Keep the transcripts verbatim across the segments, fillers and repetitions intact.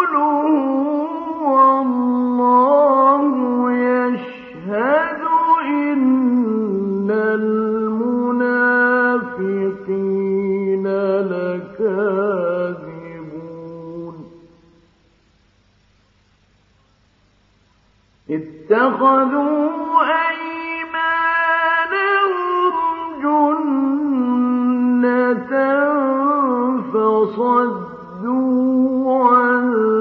والله يشهد إن المنافقين لكاذبون اتخذوا أيمانهم جنة فصدوا عن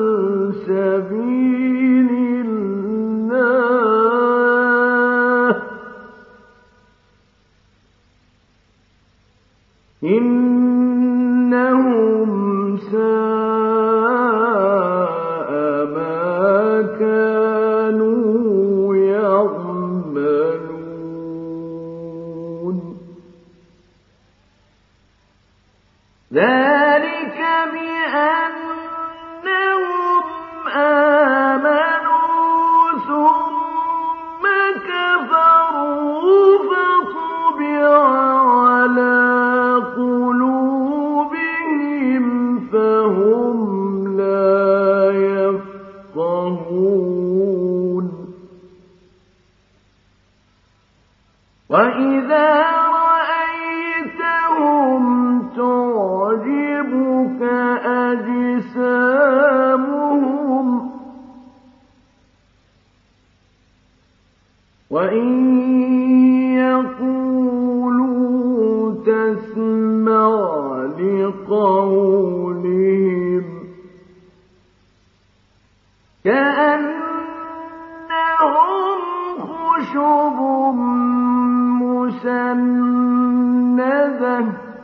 سبيل الله إنهم ساء ما كانوا يعملون ذلك بأنهم آمنوا ثم كفروا فطبع على قلوبهم فهم لا يفقهون وإذا رأيتهم تعجبك أجسامهم وإن يقولوا تسمع لقولهم كأنهم خشب مسندة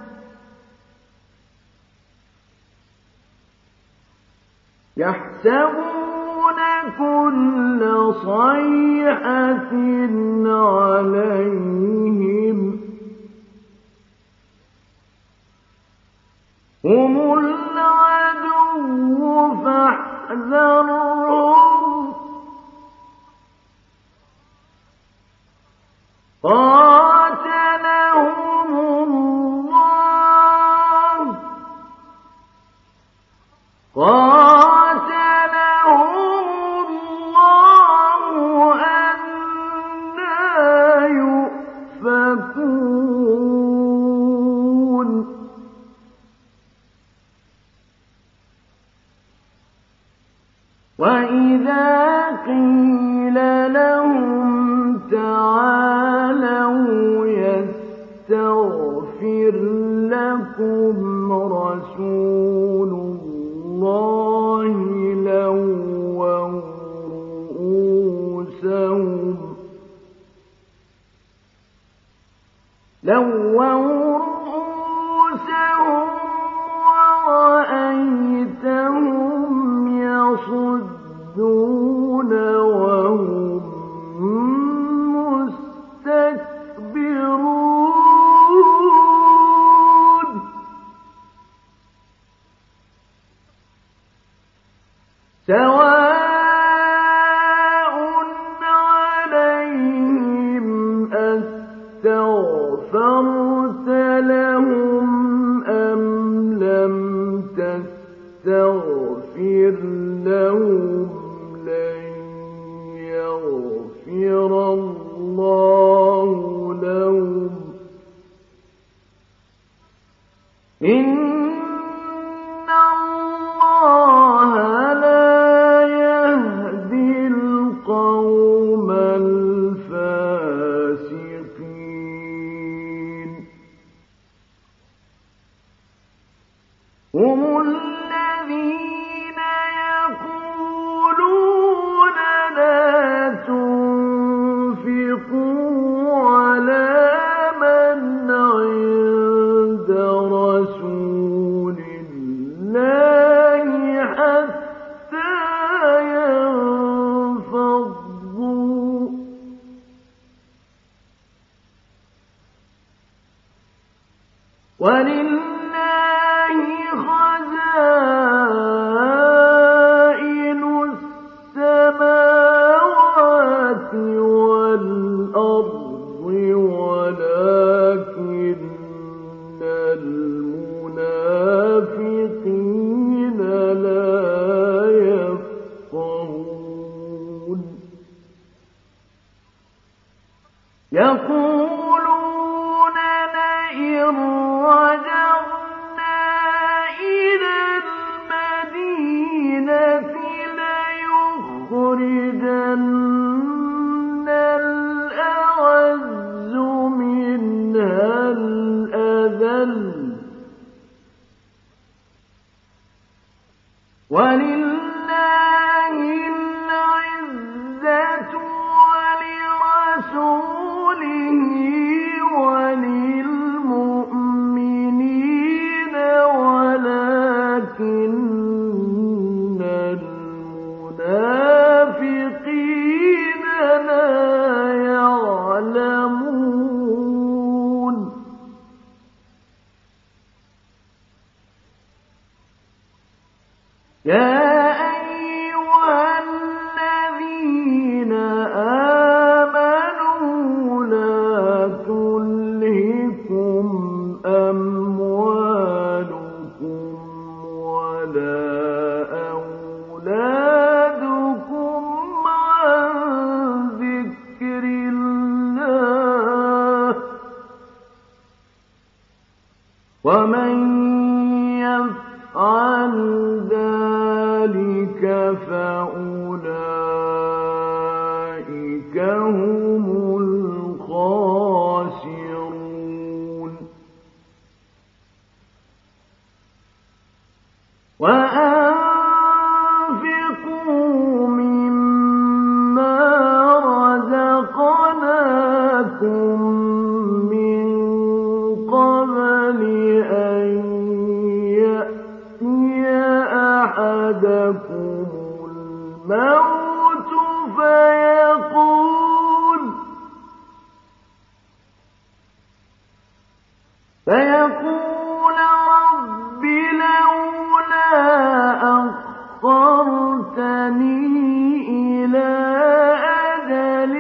يحسبون كل صيحة عليهم هم العدو فاحذرهم قاتلهم الله قاتلهم الله أنى يؤفكون وإذا قيل لهم تعالوا يستغفر لكم رسول الله لووا رؤوسهم لووا رؤوسهم ورأيتهم يصدون وهم مستكبرون سواء عليهم أستغفرت لهم أم لم تستغفر لهم لن يغفر الله لهم إن الله لا يهدي القوم الفاسقين هم الذين يقولون يقولون لئن رجعنا إلى المدينة ليخرجن الأعز منها الأذل ولله العزة ولرسوله وللمؤمنين ولكن المنافقين لا يعلمون يا أيها الذين آمنوا لا تلهكم أموالكم ولا أولادكم عن ذكر الله ومن يفعل ذلك فأولئك هم الخاسرون وأنفقوا مما رزقناكم من قبل أن يأتي أحدكم الموت فيقول فيقول رب لولا أخرتني إلى أجل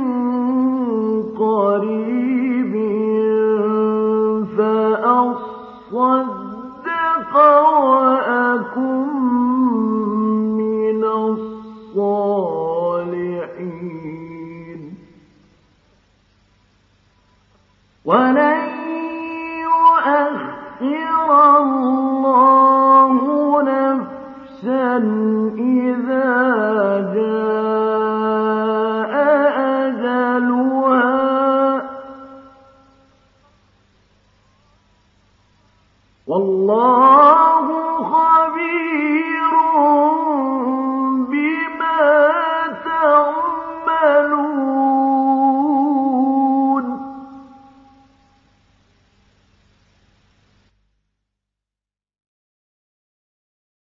قريب فأصدق وأكن من الصالحين ولن يؤخر الله نفسا إذا جاء أجلها والله